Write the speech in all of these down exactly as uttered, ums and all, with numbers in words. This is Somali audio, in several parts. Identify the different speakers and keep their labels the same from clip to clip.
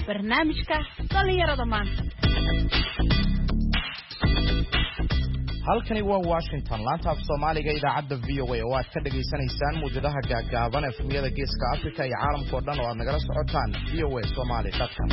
Speaker 1: barnaamijka dhalinyarada maanta.
Speaker 2: halkani waa Washington laanta af Soomaaliga idaacadda V O A oo aad ka dhageysanaysaan muujadaha gaagaaban ee efemiyada Geeska Afrika iyo caalamka oo dhan oo aad nagala socotaan V O A Somali dot com.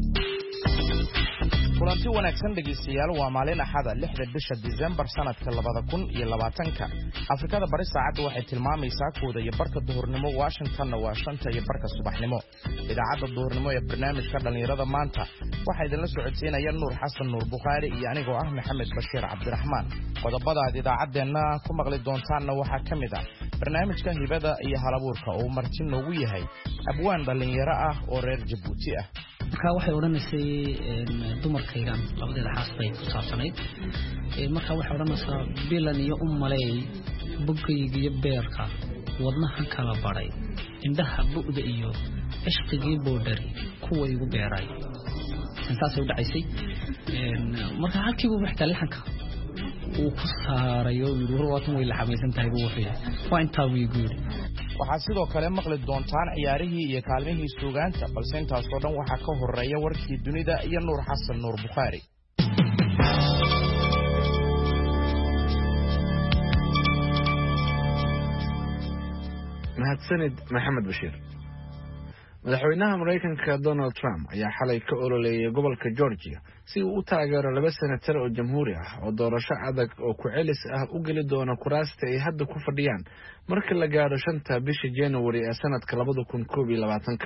Speaker 2: kulanti wanaagsan dhageystayaal waa maalin axada lixda bisha December sanadka labada kun iyo labaatanka. Afrikada bari saacadu waxay tilmaamaysaa kooda iyo barka duhurnimo, Washingtonna waa shanta iyo barka subaxnimo. Idaacadda duhurnimo ee barnaamijka dhalinyarada maanta waxaa idinla socodsiinaya Nuur Xasan Nuur Bukhari iyo anigoo ah Maxamed Bashiir Cabdiraxmaan. Qodobada aad idaacadeena ku maqli doontaanna waxaa ka mid ah barnaamijka hibada iyo halabuurka oo marti noogu yahay abwaan dhalinyaro ah oo reer Jabuuti ah.
Speaker 3: marka waxay oranaysaa dumarkaygan labadeeda xaas bay ku saabsanayd marka waxay oranaysaa bilan iyo ummalay bugayga iyo beerka wadnaha kala baray indhaha bu'da iyo ishqigii boodari kuwa igu beeray intaas u dhacaysay marka halkii uu wixii laxanka uu ku saarayo ruwaatan way la xamaysan tahay buu wuxuu waa inta wiigu
Speaker 2: waxaa sidoo kale maqli doontaan ciyaarihii iyo kaalmihii suugaanta balse intaas oo dhan waxaa ka horeeya warkii dunida iyo Nuur Xasan Nuur Bukhari.
Speaker 4: mahadsanid Maxamed Bashiir. madaxweynaha Mareykanka Donald Trump ayaa xalay ka ololeeyay gobolka Georgia si uu u taageero laba senatar oo jamhuuri ah oo doorasho adag oo ku celis ah u gali doona kuraasta ay hadda ku fadhiyaan marka la gaaro shanta bisha January ee sanadka labada kun koob iyo labaatanka.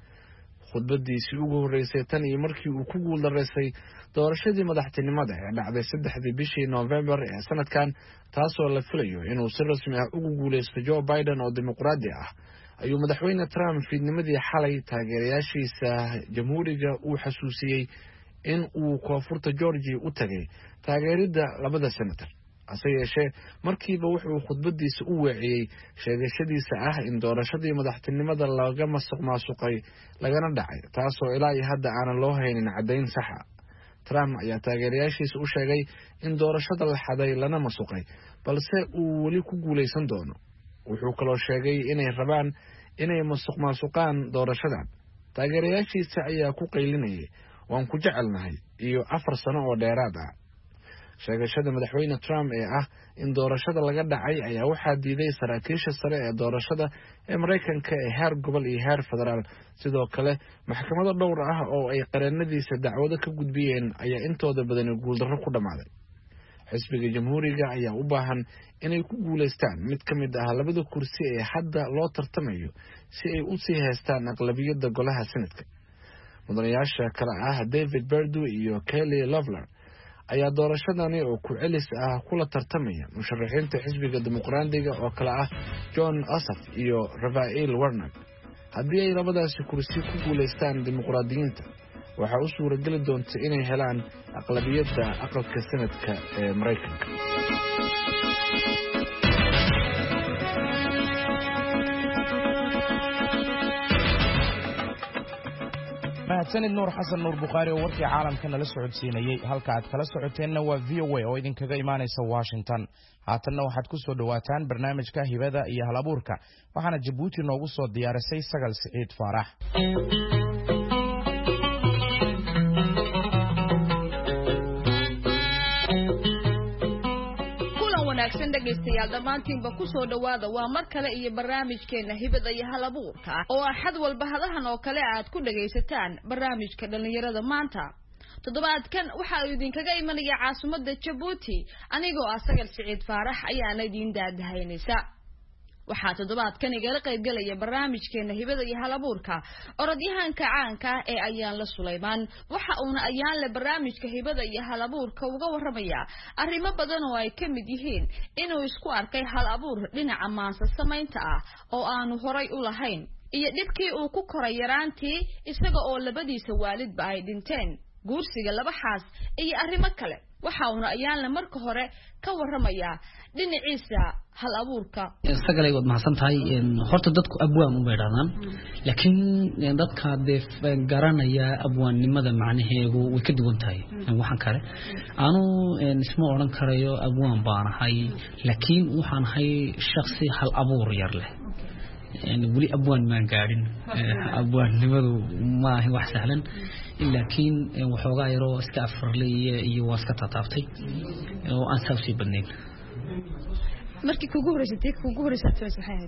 Speaker 4: khudbadiisii ugu horeysay tan iyo markii uu ku guuldareysay doorashadii madaxtinimada ee dhacday saddexdii bishii November ee sanadkan, taasoo la filayo inuu si rasmi ah ugu guuleysto Joe Biden oo dimuqraadi ah, ayuu madaxweyne Trump fiidnimadii xalay taageerayaashiisa jamhuuriga uu xasuusiyey in uu koonfurta Georgia u tagay taageerida labada senator. hase yeeshee markiiba wuxuu khudbadiisa u weeciyey sheegashadiisa ah in doorashadii madaxtinimada laga masuq maasuqay lagana dhacay, taasoo ilaa iyo hadda aanan loo haynin caddayn sax ah. Trump ayaa taageerayaashiisa u sheegay in doorashada la xaday lana masuqay balse uu weli ku guuleysan doono. wuxuu kaloo sheegay inay rabaan inay masuq maasuqaan doorashadan. taageerayaashiisa ayaa ku qaylinayay waan ku jecelnahay iyo afar sano oo dheeraad ah. sheegashada madaxweyne Trump ee ah in doorashada laga dhacay ayaa waxaa diiday saraakiisha sare ee doorashada ee Mareykanka ee heer gobol iyo heer federaal. sidoo kale maxkamado dhowr ah oo ay qareenadiisa dacwado ka gudbiyeen ayaa intooda badan guuldarro ku dhamaaday. xisbiga jamhuuriga ayaa u baahan inay ku guuleystaan mid ka mid ah labada kursi ee hadda loo tartamayo si ay u sii haystaan aqlabiyadda golaha Senate-ka. mudanayaasha kale ah David Perdue iyo Kelly Loeffler ayaa doorashadani oo ku celis ah kula tartamaya musharaxiinta xisbiga dimuqraadiga oo kale ah John Ossoff iyo Raphael Warnock. haddii ay labadaasi kursi ku guuleystaan dimuqraadiyiinta, waxaa u suurageli doonta inay helaan aqlabiyadda aqalka Senate-ka ee Mareykanka.
Speaker 2: mahadsanid Nuur Xasan Nuur Bukhari oo warkii caalamka nala socodsiinayay. halka aad kala socoteenna waa V O A oo idinkaga imaanaysa Washington. haatanna waxaad ku soo dhawaataan barnaamijka hibada iyo halabuurka, waxaana Jabuuti noogu soo diyaarisay Sagal Siciid Faarax.
Speaker 1: wanaagsan dhageystayaal dhammaantiinba ku soo dhawaada waa mar kale iyo barnaamijkeena hibada iyo halabuurka oo axad walba hadahan oo kale aad ku dhageysataan barnaamijka dhalinyarada maanta. toddobaadkan waxa uu idinkaga imanaya caasimadda Jabuuti, anigoo ah Sagal Siciid Faarax ayaana idin daadahaynaysa. waxaa toddobaadkan igala qaybgalaya barnaamijkeena hibada iyo halabuurka orodyahanka caanka ah ee Ayaan La Suleymaan. waxa uuna Ayaan Le barnaamijka hibada iyo halabuurka uga waramaya arrimo badan oo ay ka mid yihiin inuu isku arkay hal abuur dhinaca maansa samaynta ah oo aanu horay u lahayn, iyo dhibkii uu ku koray yaraantii isaga oo labadiisa waalidba ay dhinteen, guursiga laba xaas iyo arrimo kale. waxa uuna Ayaan Le marka hore ka waramaya dhinaciisa hal abuurka.
Speaker 3: sagalay wad mahadsan tahay. horta dadku abwaan u meedhaan laakiin dadka deef garanaya abwaannimada macnaheedu way ka duwan tahay. waxaan kale aanu isma oran karayo abwaan baan ahay, laakiin waxaan ahay shakhsi hal abuur yar leh. ولي أبوان ما قاعدين أبوان لماذا ما هو سهلا لكن وحوجا يرو استأفر لي يواسك تطافتي وأنسى شيء بنين.
Speaker 1: مركي كوجورة جتك كوجورة ستوس الحياة.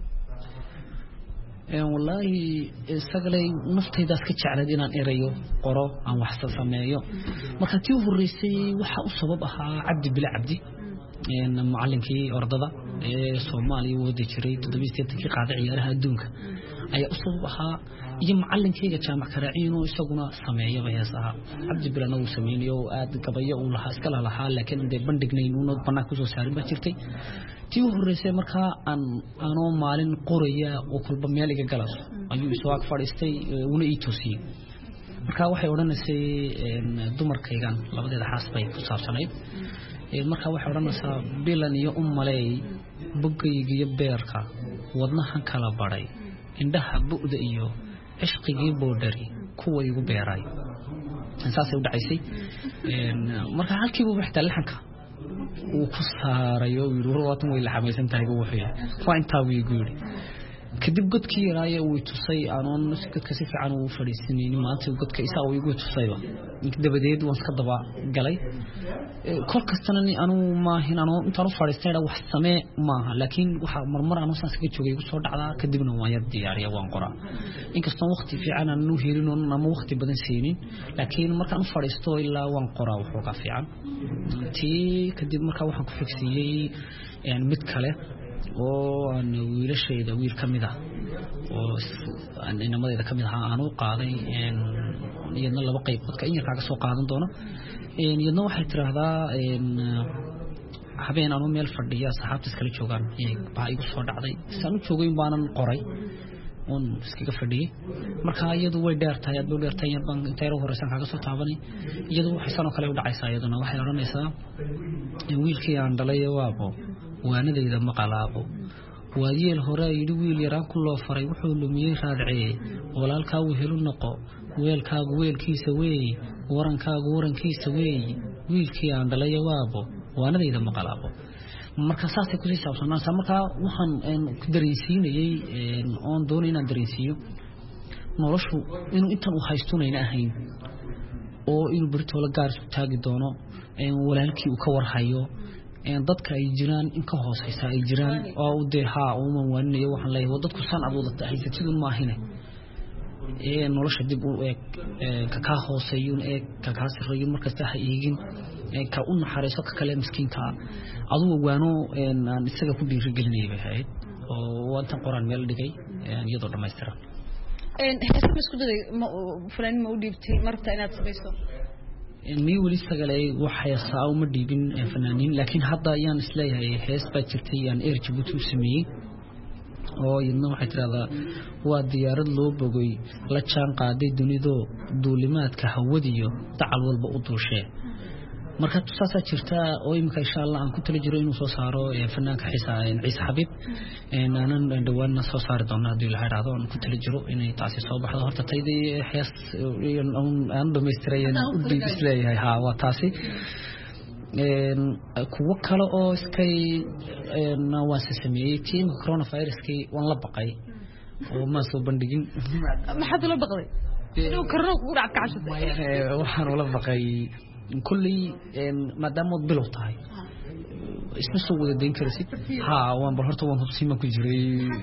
Speaker 3: والله سجلي نفتي داس كتشعل دينا إيريو قرا عن وحصة سمايو مركتيو الرئيسي وحا أصابها عبد بلا عبدي إن معلم كي أرضا الصومالي ودي شري تدبيس تكي قاعد عيارها الدنك أي أصابها يجي معلم كي جامع كراعين ويسوقنا سمايو بيسها عبد بلا نو سمينيو آد كبيا ولا حسكلا لها لكن ده بندقنين ونود بناكوزو ساري بشرتي تيو الرئيسي مركا أن أنا مالين قرية وكل بميالك جلس أيو سواق فارستي ونيتوسي مركا واحد ورنا سي دمر كيغان لبده حاسبي كصاب سنايد مركا واحد ورنا سا بيلان يوم ملاي بقي يبيركا ودنها كلا باراي عندها بؤد إيو عشقي بودري كوا يجو بيراي إنساس يودع يسي مركا هالكي بو بحتى لحنكا وكساريو يروحون ويلا حميسن تايجو وحيا فاين تاوي يقولي كدب قد كي راية ويتصي أنا نسكت كسيف عنو فريسيني ما أنت قد كيسا ويقول تصيبه كدب بديد وانسكت ضبع قلي كل كستنني أنا ما هنا أنا أنت عارف فريسيني لو حسماء ما لكن وح مرمر أنا سانسكت شوي يقول صور على كدبنا ما يدي يعني وان قرا إن كستان وقتي في عنا إنه هيرين أنا ما وقتي بدن سينين لكن مرة أنا فريستو إلا وان قرا وحوقا في عن تي كدب مرة وحنا كفكسي يعني متكله oo aan wiilashayda wiil kamida oo aan inamada kamid ah aan u qaaday een iyadna laba qaybood ka in kaaga soo qaadan doono een iyadna waxay tiraahdaa een habeen aan meel fadhiya saxaabta iskala joogan ee baa igu soo dhacday saan u joogay baanan qoray on iskaga fadhiyay marka iyadu way dheertahay aad u dheertahay baan intee hore san kaaga soo taabanay iyadu waxay sano kale u dhacaysaa iyaduna waxay oranaysaa in wiilkii aan dhalay waabo waanadayda maqalaabo waayeel hore yiri wiil yaraan ku loo faray wuxuu lumiyay raadcee walaalka uu helo noqo weelkaagu weelkiisa weey warankaagu warankiisa weey wiilkii aan dhalay waabo waanadayda maqalaabo marka saasay ku xisaabsanaa marka waxaan ku dareensiinayay oon doonay inaan dareensiyo noloshu inuu intan u haystunayna ahayn oo inuu barto la gaar taagi doono walaalkii uu ka warhayo dadka ay jiraan in ka hooseysa ay jiraan oo u deeha oo ma wanayo waxaan leeyahay dadku san adoodta haysatidun ma ahine ee nolosha dib u eeg ka ka hooseeyun ee ka ka sirayun markasta ha eegin ee ka u naxariiso ka kale miskiinka aduu waano aan isaga ku dhiirigelinay bahay oo wanta qoraan meel dhigay iyadoo dhameystiran
Speaker 1: een heeso isku daday fulan ma u dhiibtay marta inaad samayso
Speaker 3: مي ولي سجلي وحيا صاو مديبين فنانين لكن هذا يعني سلاها هيس بتشرتي يعني إيرج بتوسمي أو ينو حتى هذا هو ديار اللو بقول لا تشان قاعد دوني دو دولمات كهوديو تعال بقطو شيء مركز تساسة شرتا أو يمكن إن شاء الله أن كنت لجرين وصاروا فنان كحسا عيسى حبيب إن أنا دوان صار دونا دول هذا أنا كنت لجرو إن تعسي صوب هذا هرت تيدي حس أن أن دمستريان ودي بسلي ها وتعسي إن كوكلا أو سكي نواس سمي تيم كورونا فيروس كي وان لبقي وما سو بندقين
Speaker 1: ما حد لبقي لو كورونا كورا كعشة
Speaker 3: وحنا لبقي كلي ما دام مضبلو تاعي اسمه سوى الدين كرسي ها وان برهرت وان هبسيما كجري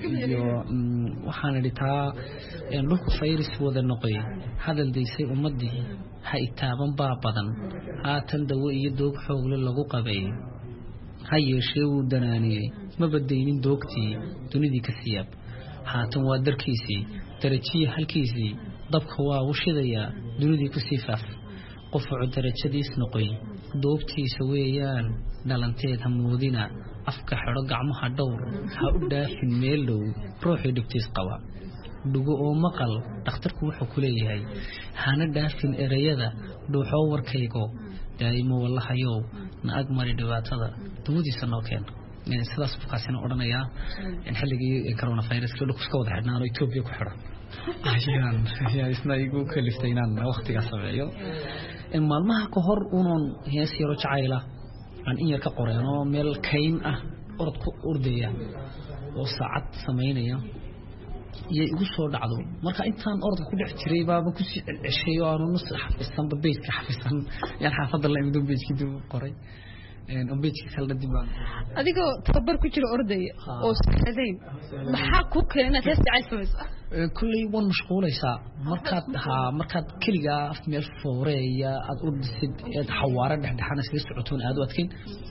Speaker 3: وحنا لتا لوك فيروس وذا النقي هذا الديسي ومدي هاي تابن بابدن ها تندو يدوق حول لغو قبي هاي شيء دناني ما بدينين دوقتي دوني كسياب ها تنوا دركيسي ترجي هالكيسي ضبك هو وشذيا دوني كسيفاف قفع درجتيس نقي دوبتي سويان دلنتيد همودينا أفكح رجع مها دور هؤلاء في الميلو روحي دكتيس قوا دقو أو مقل تختركوا حكولي هاي هانا دافين إريادا دو حور كيكو دائما والله يو نأجمر دوات هذا تودي سنوكين يعني سلاس فقاسين أورانيا إن حلقي كورونا فيروس كله كسكود حدنا رو إثيوبيا كحرة أيان يا إسنا يقول كلفتينان وقتي قصبيو maalmaha ka hor uun hees yaro jacayla aan in yar ka qoreeno meel kayn ah orod ku urdaya oo saacad sameynaya iyo igu soo dhacdo marka intaan orda ku dhex jiray baaba ku sii ceshay oo aanu nus xafisan beedka xafisan yaan xaafadda la imdo beedkii dib qoray een oo beedkii kala dibaan
Speaker 1: adigoo tabar ku jira orday oo saxadeyn maxaa ku keenay hees jacayl
Speaker 3: kulli wan mashquulaysa markaad ha markaad kaliga af meel fooreeya aad u dhisid ee xawaare dhexdhexana sida socotoon aad u adkeyn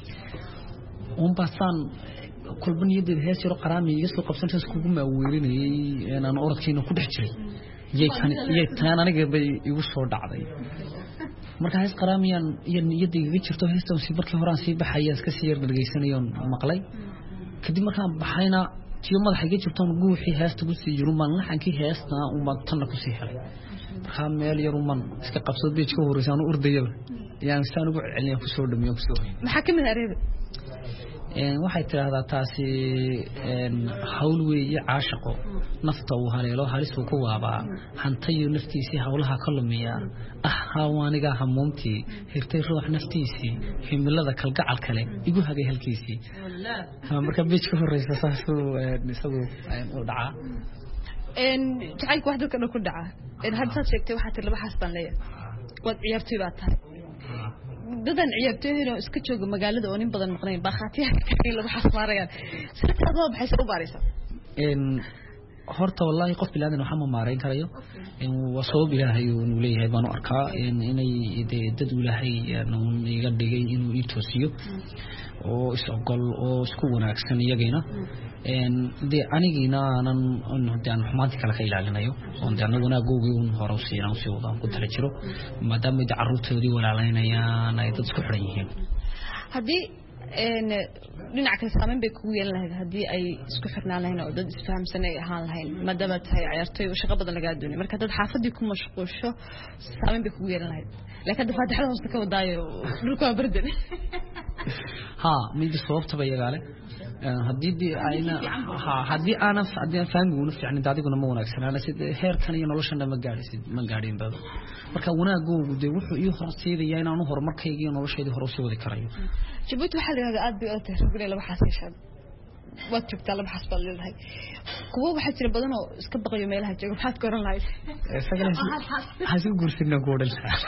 Speaker 3: un baasan kulban yadda hees yaro qaraami iyo soo qabsantaas kugu ma weerinayay aan orodkiina ku dhex jiray yey kan yey tan aniga bay igu soo dhacday marka hees qaraamiyan iyo niyadda iga jirto heestan si markii hore aan si baxay iska sii yar dhageysanay maqlay kadib markaan baxayna tiyo madaxa iga jirto guuxii heesta ku sii jiro man laxankii heesta uma tan ku sii helay marka meel yar uma iska qabsad beejka horeysaan u ordayay yaan saan ugu celin ku soo dhamiyo ku soo
Speaker 1: maxaa kamid areeb
Speaker 3: een waxay tiraahdaa taasi een hawl weeye caashaqo nafta uu haleelo halis uu ku waabaa hantayo naftiisa hawlaha ka lumiya ah hawaaniga hamuumtii hirtay ruux naftiisa himilada kalgacal kale igu hagay halkiisii marka beejka horeysa saasoo isagu u dhaca
Speaker 1: een jacaylku wax dadka ku dhaca een hadda sheegtay waxa tir laba xasban leeyahay wad ciyaartay baa tahay dadan ciyaartooyina iska jooga magaalada oo nin badan maqnay baaqaatiyaha lagu xasmaarayaan sidoo kale waxay soo baaraysaa
Speaker 3: in horta wallahi qof bilaadan waxa ma maareyn karayo in wasoo bilaahay uu leeyahay baan arkaa in inay dad ilaahay inuu iga dhigay inuu ii toosiyo oo isogol oo isku wanaagsan iyagina een de anigina anan aan xumaanti kala ka ilaalinayo oo anaguna googay un hore u siiraan si wadaan ku tala jiro maadaama ay carruurtoodii walaalaynayaan ay dad isku xiran yihiin
Speaker 1: hadii een dhinaca kale saameyn bay kugu yeelan lahayd hadii ay isku xirnaan lahayn oo dad isfahamsan ay ahaan lahayn maadaama tahay ciyaartooy oo shaqo badan laga doonay marka dad xaafadii ku mashquulsho saameyn bay kugu yeelan lahayd laakiin faataxada hoosta ka wadaayo dhulka bardan
Speaker 3: ha mid sababta bay yagaale hadii ayna hadii ana hadii aan fahmin fiicni daadiguna ma wanaagsanaa sida heerkan iyo noloshana ma gaadhisid ma gaadhin bado marka wanaagoogu de wuxuu iyo horseedaya inaan u horumarkayga iyo noloshayda hor u sii wadi karayo
Speaker 1: Djibouti waxa la aad bay u tahay laba xaasishan waad joogtaa laba xasbal leedahay kuwa waxa jira badan oo iska baqayo meelaha jooga waxaad ka oran lahayd
Speaker 3: hasu guursanina goodal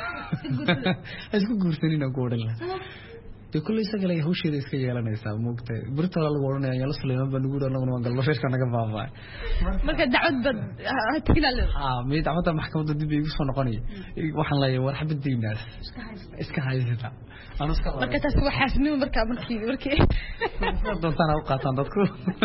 Speaker 3: hasu guursanina goodal كل شيء قال يهوش يدي سكيا لنا يسام موقت بريت على الغورنا يعني لسليمان بنقول أنا ونوان قال ليش كنا جنبها
Speaker 1: مركز دعوت بد هتكلم له
Speaker 3: آه ميت دعوت محكمة ضد بيجوس فنقاني وحنا لا يور حب الدين ناس إسكاي هذا أنا إسكاي
Speaker 1: مركز تسوي حاسمي ومركز مركي مركي
Speaker 3: دون أنا أوقات عندكم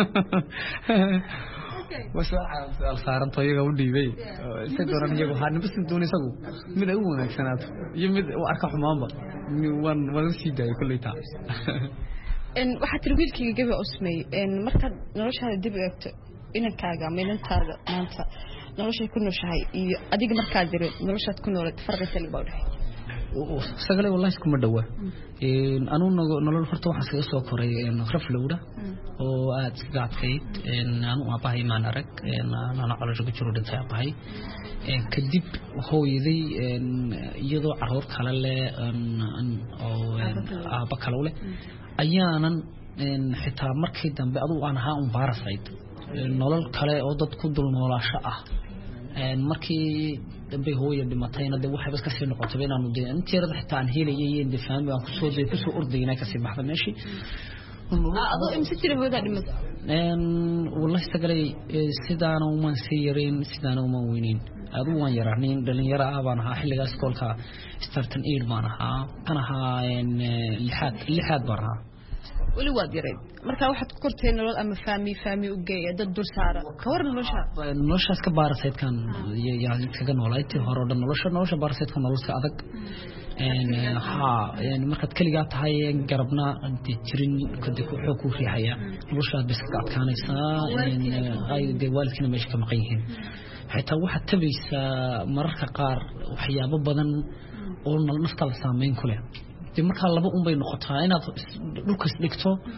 Speaker 3: بس الخارن طيقة ودي بي سيدوران يجوا هان بس دوني سقو من أول سنة يمد وأركح ماما وان وان سيدا كل يتعب
Speaker 1: إن واحد ترويل كي جاب اسمي إن مركز نروش هذا دبيت إن كاجا من أنت هذا أنت نروش يكون شيء أديك مركز دري نروش تكون ولا تفرق سلي بوله
Speaker 3: سجله والله يسكن مدوّة إن أنا نقول فرتوا حسيت سوى كوري إن خرف لورا وقعد قعدت فيت إن أنا أباهي ما نرك إن أنا على جوك شرود تابعي إن كديب هو يذي إن يضو عرور خلله إن إن أو أبا خلوله أيانا إن حتى مركز دم بأدو أنا ها مبارسيد نقول خلا أودت كدول نولا شاء إن مركز dambe hooyo dhimatayna de waxa bas ka sii noqotay inaanu de intiirada xitaa aan helayeen difaan baan ku soo jeeday ku soo ordayna ka sii baxda meeshi
Speaker 1: ado imsi jira hooyada dhimatay
Speaker 3: een wallahi tagalay sidaan oo man siireen sidaan oo man weynin adu waan yaraaneen dhalinyaro ah baan ahaa xilligaas koolka startan eid baan ahaa kana ahaa een lixaad lixaad baan ahaa
Speaker 1: wali waad yareed marka waxaad ku korteen nolol ama faami faami u geeya dad dul saara ka war nolosha
Speaker 3: noloshaas ka baarasaydkan yaa kaga noolaaytay hore oo nolosha nolosha baarasaydkan nolosha adag een ha een markaad kaliya tahay garabna intii jirin kadib wuxuu ku riixaya nolosha bis ka adkaanaysa een ay de waalidkina meesha ka maqan yihiin xitaa waxaad tabaysaa mararka qaar waxyaabo badan oo nafta la saameyn ku leh marka laba un bay noqotaa inaad dhulkaas dhigto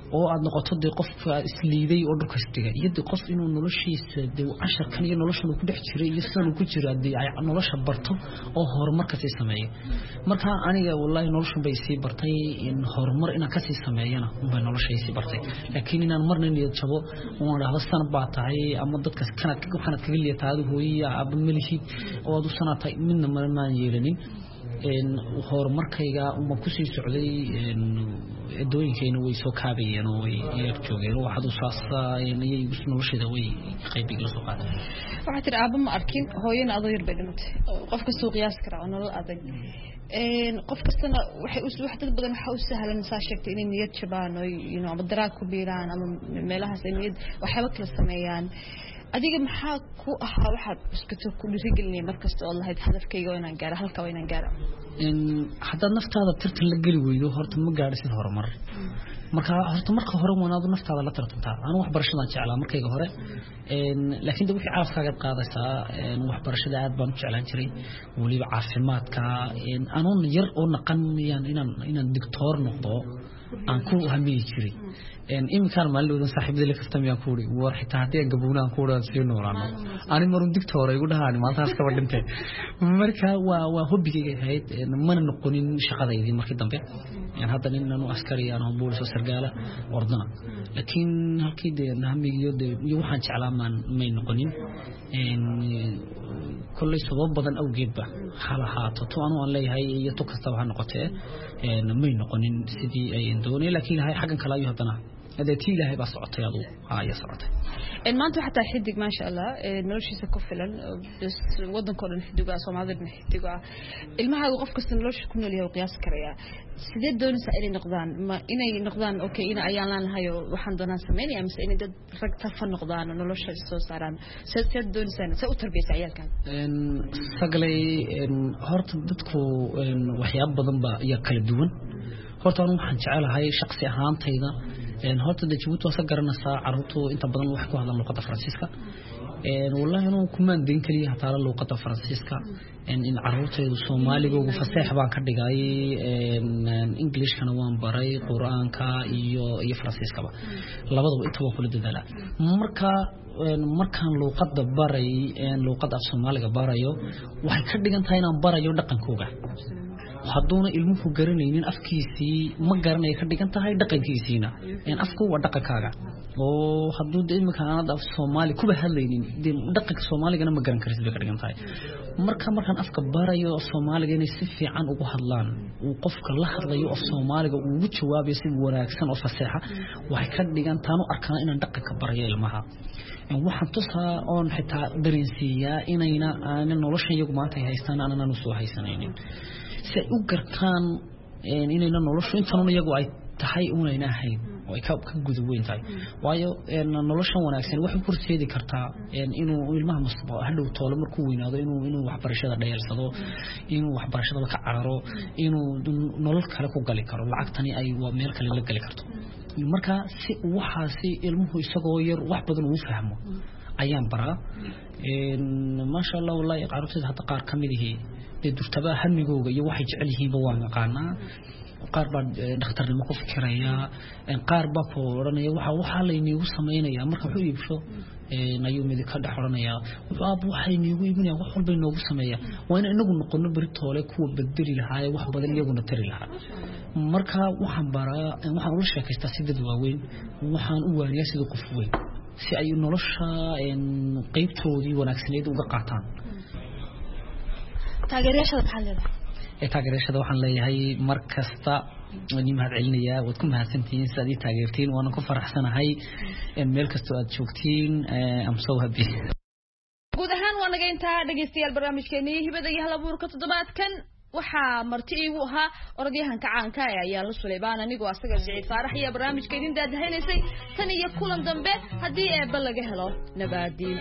Speaker 3: oo aad noqoto de qof isliiday oo dhulka istiga iyo de qof inuu noloshiisa de casharkan iyo noloshan ku dhex jiray iyo sidoo ku jira de ay nolosha barto oo horumar ka sii sameeyo marka aniga wallahi noloshan bay sii bartay in horumar inaan ka sii sameeyana bay nolosha sii bartay laakiin inaan marna niyad jabo oo raahdo sanad baa tahay ama dadka kana waxaan kaga leeyahay hooyaya aba malihid oo aad u sanatay midna ma yeelanin in horumarkayga uma ku sii socday in adooyinkeena way soo kaabayeen oo way joogeen waxa uu saasayeen ay noloshada way qaybiga la soo qaaday
Speaker 1: waxa tir aaba ma arkin hooyana adoo yar bay dhimatay qofka soo qiyaas kara oo nolol adag een qof kastana waxay u wax dad badan waxa u sahlan saa sheegtay inay niyad jabaan oo you know daraag ku biiraan ama meelahaas ay niyad waxba kala sameeyaan adiga maxaa ku ahaa waxaad iskato ku dhirigelinay markasta oo lahayd hadafkayga inaan gaaro halka waa inaan gaaro
Speaker 3: in hadda naftaada tirtan la gali weydo horta ma gaadhisid horumar marka horta marka hore wanaadu naftaada la tartantaa aan wax barashada jeclaa markayga hore een laakiin dad wixii caafimaadka qaadaysaa een wax barashada aad baan u jeclaan jiray waliba caafimaadka een aanoon yar oo naqanayaan inaan inaan doctor noqdo aan ku hamiyi jiray een imkaan maaloodan saaxiibada ka fahmayaan ku war xitaa hadii aan gaboonaan ku wada sii noolaano ani marun doctor ay ugu dhahaan maantaas ka badhintay marka waa waa hobigayga ahayd mana noqonin shaqadaydii markii dambe een hadda inaan u askari aan oo boolis sargaala ordana laakiin halkii de hamigiyo de iyo waxaan jeclaa maan may noqonin een kulay sabab badan awgeedba xalahaato to anu aan leeyahay iyo to kasta waxa noqotay een may noqonin sidii ay doonay laakiin hay xagan kala iyo hadana adeetii ilaahay baa socotay adu ayaa socotay
Speaker 1: in maanta waxa taa xidig ma sha Allah noloshiisa ku filan bas wadankoodan xidiga Soomaalida xidiga ilmaha qof kasta nolosha ku nool yahay qiyaas karaya sidee doonaysaa inay noqdaan ma inay noqdaan okay ina ayaan lahayo waxaan doonaa sameeynaya mise inay dad rag tafan noqdaan nolosha soo saaraan sidee doonaysaa si u tarbiyaysaa ciyalkan
Speaker 3: een sagalay een horta dadku een waxyaabo badan ba iyo kala duwan horta waxaan jecelahay shakhsi ahaantayda een horta Djibouti waa garanaysaa carruurtu inta badan wax ku hadlaan luqadda Faransiiska een wallahi inuu kumaan din kaliya hataa luqadda Faransiiska een in carruurtaydu Soomaaliga ugu fasax baan ka dhigay een Englishkana waan baray Quraanka iyo iyo Faransiiskaba labadaba inta waa kula dadaalaa marka markaan luqadda baray een luqadda Soomaaliga barayo waxay ka dhigan tahay inaan barayo dhaqankooda hadduna ilmuhu garanaynin afkiisii ma garanay ka dhigan tahay dhaqankiisina in afku waa dhaqankaaga oo hadduu imika aan af Soomaali kuba hadlaynin dhaqanka Soomaaligana ma garan karis bay ka dhigan tahay marka markaan afka barayo Soomaaliga inay si fiican ugu hadlaan uu qofka la hadlayo af Soomaaliga uu ugu jawaabayo si wanaagsan oo fasaxa waxay ka dhigan tahay arkaan inaan dhaqanka barayo ilmaha waxaan tusaa oo xitaa dareensiyaa inayna aan nolosha iyagu maanta haystaan aanan soo haysanaynin si u gartaan inayna noloshu intan iyagu ay tahay uunayna ahayn oo ay ka guduweyn tahay waayo nolosha wanaagsan waxay horseedi kartaa inuu ilmaha mustaqbal hadhow toolo markuu weynaado inuu inuu waxbarashada dheersado inuu waxbarashada ka cararo inuu nolol kale ku gali karo lacagtani ay waa meel kale la gali karto marka si waxaasi ilmuhu isagoo yar wax badan uu fahmo ayaan baraa een ma sha Allah wallahi qaarkood hadda qaar kamid yihiin durtaba hamigooga iyo waxay jecel yihiin ba waan yaqaanaa qaar baa dhakhtarnimo ku fikiraya qaar baa ku oranaya waxa waxa la inuu sameeynaya marka wuxuu iibsho ee ayuu mid ka dhaxoranaya waxa waxay inuu iibinaya wax walba inuu sameeya waa in inagu noqono beritoole kuwa bedeli lahaa wax badan iyaguna tari lahaa marka waxaan baraa waxaan u sheekaystaa sidii waaweyn waxaan u waaniyaa sidii qof weyn si ay nolosha qaybtoodii wanaagsaneed uga qaataan
Speaker 1: taageerashada xalada
Speaker 3: ee taageerashada waxaan leeyahay mar kasta wani mahad celinaya wad ku mahadsantihiin sidii taageertiin waan ku faraxsanahay in meel kasta aad joogtiin am so happy
Speaker 1: guud ahaan waan naga intaa dhageystayaal barnaamijkeena hibada iyo halabuurka toddobaadkan waxaa marti iigu ahaa orodyahanka caanka ah ayaa la Suleybaan anigoo asaga Saciid Faarax iyo barnaamijkeedin daadahaynaysay tan iyo kulan dambe hadii eeba laga helo nabaadiin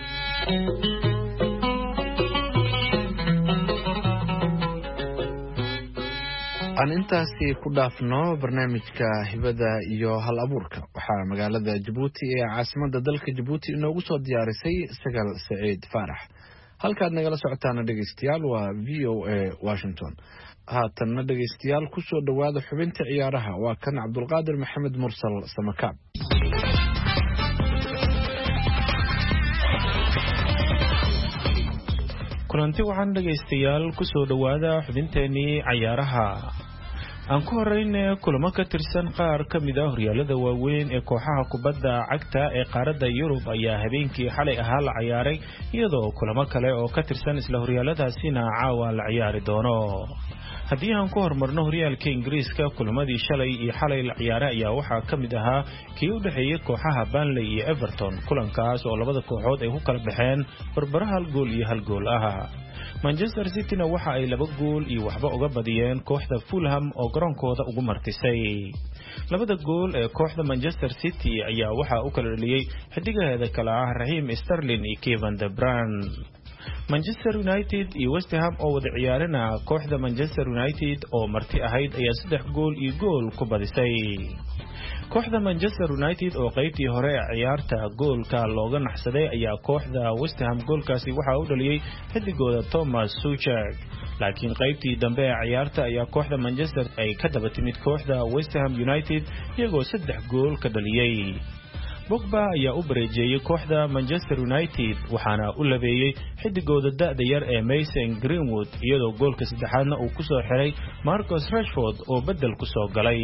Speaker 4: aan intaasi ku dhaafno barnaamijka hibada iyo hal abuurka waxaa magaalada Djibouti ee caasimadda dalka Djibouti inoogu soo diyaarisay Sagal Saciid Faarax halkaad nagala socotaana dhegaystayaal waa v o a Washington. haatanna dhegaystayaal ku soo dhawaada xubinta ciyaaraha waa kan Cabdulqaadir Maxamed Mursal Samakaab.
Speaker 5: kulanti waxaan dhegaystayaal ku soo dhawaada xubinteennii ciyaaraha. aan ku horreynay kulamo ka tirsan qaar ka mid ah horyaalada waaweyn ee kooxaha kubadda cagta ee qaaradda Yurub ayaa habeenkii xalay ahaa la ciyaaray iyadoo kulamo kale oo ka tirsan isla horyaaladaasina caawa la ciyaari doono. haddii aan ku hormarno horyaalka Ingiriiska kulamadii shalay iyo xalay la ciyaaray ayaa waxaa ka mid ahaa kii u dhaxeeyay kooxaha Burnley iyo Everton, kulankaas oo labada kooxood ay ku kala baxeen barbaro hal gool iyo hal gool ah. Manchester City-na waxa ay laba gool iyo waxba uga badiyeen kooxda Fulham oo garoonkooda ugu martisay. labada gool ee kooxda Manchester City ayaa waxa uu kala dhaliyay xidigaheeda kala ah Raheem Sterling iyo Kevin De Bruyne. Manchester United iyo West Ham oo wada ciyaarana kooxda Manchester United oo marti ahayd ayaa saddex gool iyo gool ku badisay. kooxda Manchester United oo qaybtii hore ee ciyaarta goolka looga naxsaday ayaa kooxda West Ham goolkaasi waxa uu dhaliyay xidigooda Thomas Tuchel, laakiin qaybtii dambe ee ciyaarta ayaa kooxda Manchester ay ka daba timid kooxda West Ham United iyagoo saddex gool ka dhaliyay. Pogba ayaa u bareejeeyay kooxda Manchester United waxaana u labeeyay xidigooda da'da yar ee Mason Greenwood iyadoo goolka saddexaadna uu ku soo xiray Marcus Rashford oo bedel ku soo galay.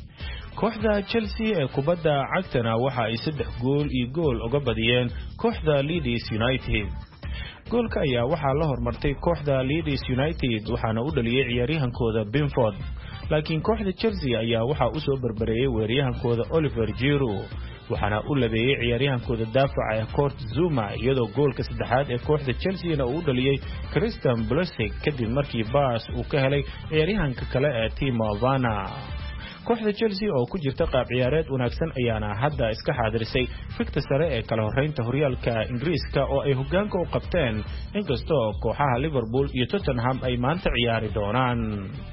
Speaker 5: kooxda Chelsea ee kubadda cagtana waxa ay saddex gool iyo gool uga badiyeen kooxda Leeds United. goolka ayaa waxaa la hormartay kooxda Leeds United waxaana u dhaliyay ciyaaryahankooda Brentford, laakiin kooxda Chelsea ayaa waxa uu soo barbareeyay weeraryahankooda Oliver Giroud waxaana u labeeyay ciyaaryahankooda daafaca ee Kurt Zouma iyadoo goolka saddexaad ee kooxda Chelsea-na uu dhaliyay Christian Pulisic kadib markii baas uu ka helay ciyaaryahanka kale ee Timo Werner. kooxda Chelsea oo ku jirta qaab ciyaareed wanaagsan ayaana hadda iska xaadirisay fikta sare ee kala horeynta horyaalka Ingiriiska oo ay hoggaanka u qabteen inkastoo kooxaha Liverpool iyo Tottenham ay maanta ciyaari doonaan.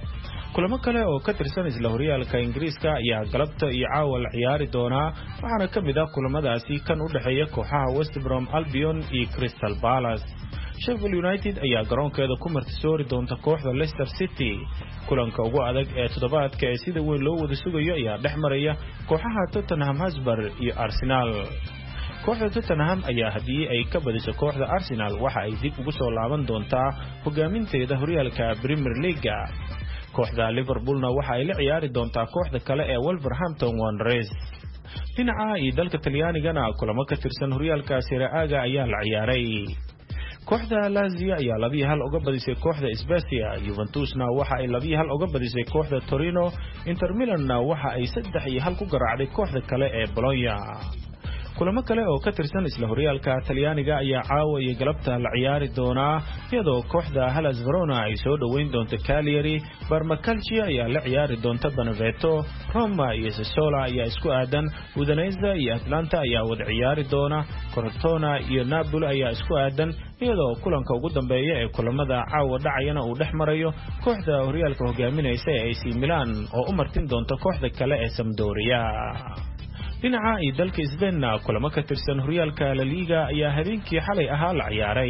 Speaker 5: kulamo kale oo ka tirsan isla horyaalka Ingiriiska ayaa galabta iyo caawa la ciyaari doonaa waxaana ka mid ah kulamadaasi kan u dhaxeeya kooxaha West Brom Albion iyo Crystal Palace. Sheffield United ayaa garoonkeeda ku martisoori doonta kooxda Leicester City. kulanka ugu adag ee toddobaadka ee sida weyn loo wada sugayo ayaa dhex maraya kooxaha Tottenham Hotspur iyo Arsenal. kooxda Tottenham ayaa haddii ay ka badiso kooxda Arsenal waxa ay dib ugu soo laaban doontaa hogaaminteeda horyaalka Premier League. kooxda Liverpoolna waxa ay la ciyaari doontaa kooxda kale ee Wolverhampton Wanderers. dhinaca iyo dalka Talyaanigana kulamo ka tirsan horyaalka Serie A ayaa la ciyaaray. kooxda Lazio ayaa laba iyo hal uga badisay kooxda Spezia, Juventusna waxa ay laba iyo hal uga badisay kooxda Torino, Inter Milanna waxa ay saddex iyo hal ku garaacday kooxda kale ee Bologna. kulamo kale oo ka tirsan isla horyaalka Talyaaniga ayaa caawa iyo galabta la ciyaari doonaa iyadoo kooxda Hellas Verona ay soo dhaweyn doonto Cagliari, Parma Calcio ayaa la ciyaari doonta Benevento, Roma iyo Sassuolo ayaa isku aadan, Udinese iyo Atlanta ayaa wada ciyaari doona, Crotone iyo Napoli ayaa isku aadan iyadoo kulanka ugu dambeeya ee kulamada caawa dhacayana uu dhex marayo kooxda horyaalka hogaaminaysa ee A C Milan oo u martin doonta kooxda kale ee Sampdoria. dhinaca iyo dalka Spain kulamo ka tirsan horyaalka La Liga ayaa habeenkii xalay ahaa la ciyaaray.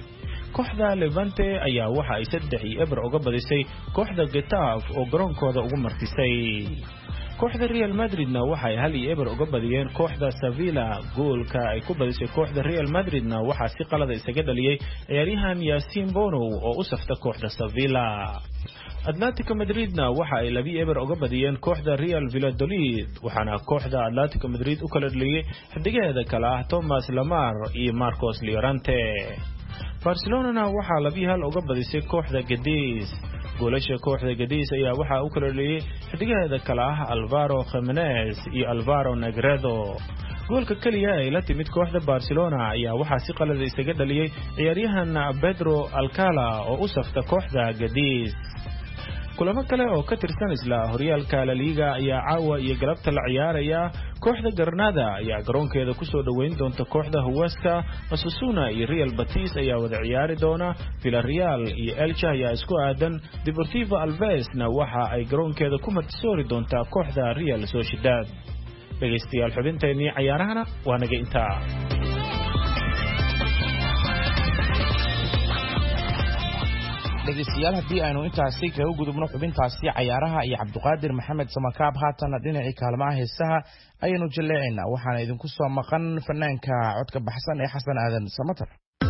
Speaker 5: kooxda Levante ayaa waxa ay saddex iyo eber uga badisay kooxda Getafe oo garoonkooda ugu martisay. kooxda Real Madridna waxa ay hal iyo eber uga badiyeen kooxda Sevilla. goolka ay ku badisay kooxda Real Madridna waxa si qalad isaga dhaliyay ciyaaryahan Yassine Bono oo u safta kooxda Sevilla. Atletico Madridna waxa ay laba eber uga badiyeen kooxda Real Valladolid waxaana kooxda Atletico Madrid u kala dhaliyay xidigaheeda kala ah Thomas Lemar iyo Marcos Llorente. Barcelona waxa laba hal uga badisay kooxda Cadiz. goolasha kooxda Cadiz ayaa waxa uu kala dhaliyay xidigaheeda kala ah Alvaro Jimenez iyo Alvaro Negredo. goolka kaliya ay la timid kooxda Barcelona ayaa waxa si qalad isaga dhaliyay ciyaaryahan Pedro Alcala oo u safta kooxda Cadiz. kulamo kale oo ka tirsan isla horyaalka La Liga ayaa caawa iyo galabta la ciyaaraya. kooxda Granada ayaa garoonkeeda ku soo dhaweyn doonta kooxda Huesca, Osasuna iyo Real Betis ayaa wada ciyaari doona, Villarreal iyo Elche ayaa isku aadan, Deportivo Alavesna waxa ay garoonkeeda ku martisoori doontaa kooxda Real Sociedad. dhegaystayaal xubinteennii ciyaarahana waa naga intaa.
Speaker 2: dhegeystayaal haddii aynu intaasi kaga gudubno xubintaasi cayaaraha iyo cabdiqaadir maxamed samakaab haatana dhinacii kaalmaha heesaha ayaynu jaleecaynaa waxaana idinku soo maqan fanaanka codka baxsan ee xasan aadan samatar.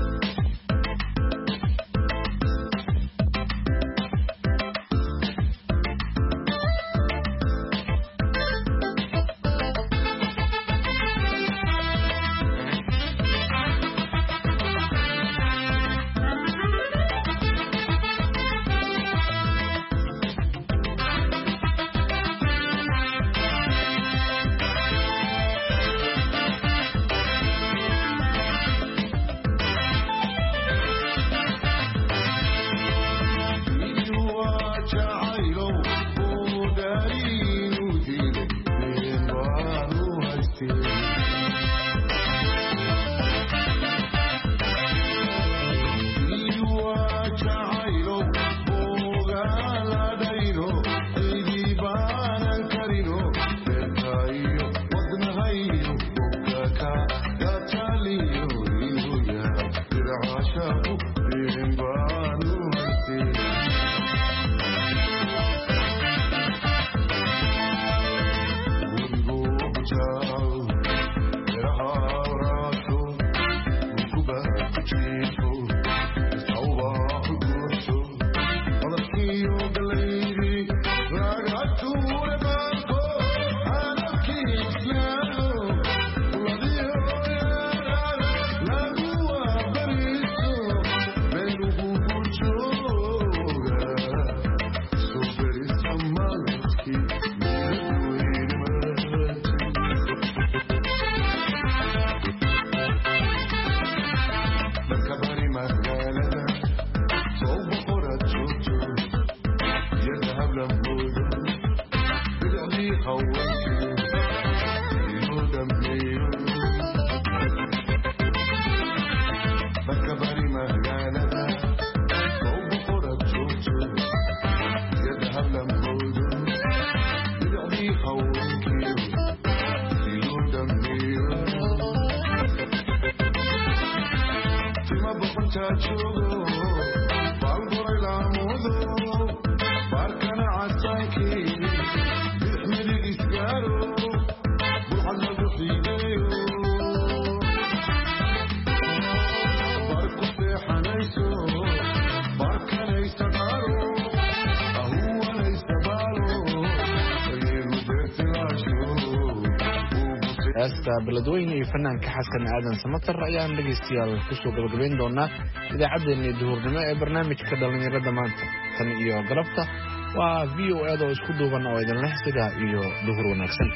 Speaker 4: heesta beledweyne iyo fanaanka xasan aadan samatar ayaan dhegeystayaal kusoo gabagabayn doonaa idaacaddeenii duhurnimo ee barnaamijka dhallinyarada maanta tan iyo galabta waa v o a oo isku duuban oo idin leh sidaa iyo duhur wanaagsan.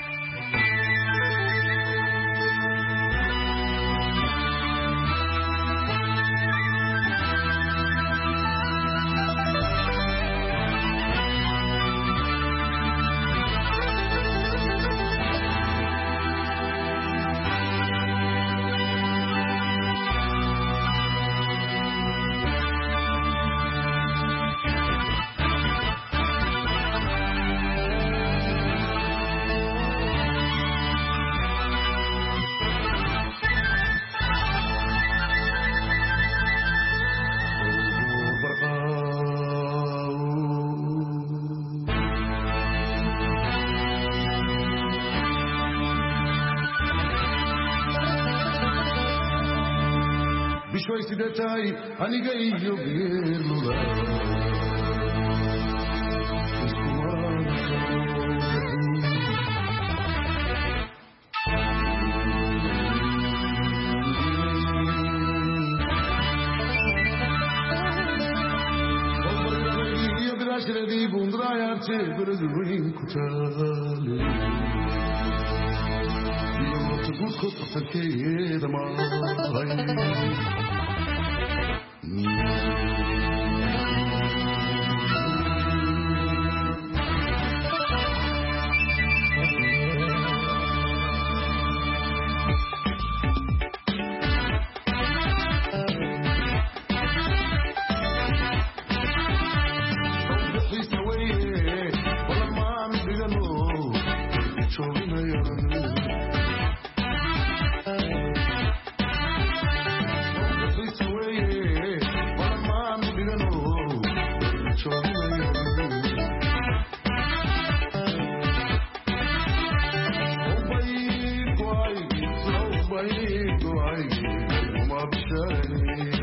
Speaker 6: Bishoysidetay aniga iyo geerluda Grashredii bundrayarche beledweyne kutale Yamot gudko pakeeda maay